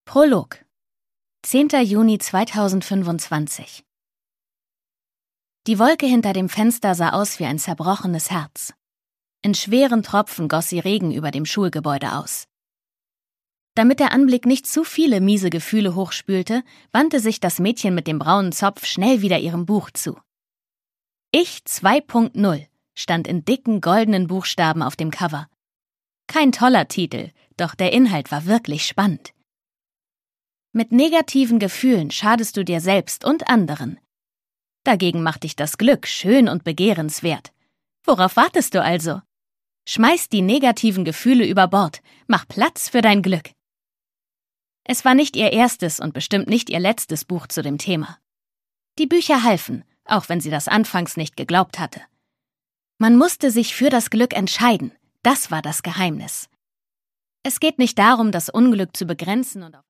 Prolog. 10. Juni 2025. Die Wolke hinter dem Fenster sah aus wie ein zerbrochenes Herz. In schweren Tropfen goss sie Regen über dem Schulgebäude aus. Damit der Anblick nicht zu viele miese Gefühle hochspülte, wandte sich das Mädchen mit dem braunen Zopf schnell wieder ihrem Buch zu. Ich 2.0 stand in dicken goldenen Buchstaben auf dem Cover. Kein toller Titel, doch der Inhalt war wirklich spannend. Mit negativen Gefühlen schadest du dir selbst und anderen. Dagegen macht dich das Glück schön und begehrenswert. Worauf wartest du also? Schmeiß die negativen Gefühle über Bord, mach Platz für dein Glück. Es war nicht ihr erstes und bestimmt nicht ihr letztes Buch zu dem Thema. Die Bücher halfen, auch wenn sie das anfangs nicht geglaubt hatte. Man musste sich für das Glück entscheiden, das war das Geheimnis. Es geht nicht darum, das Unglück zu begrenzen und auf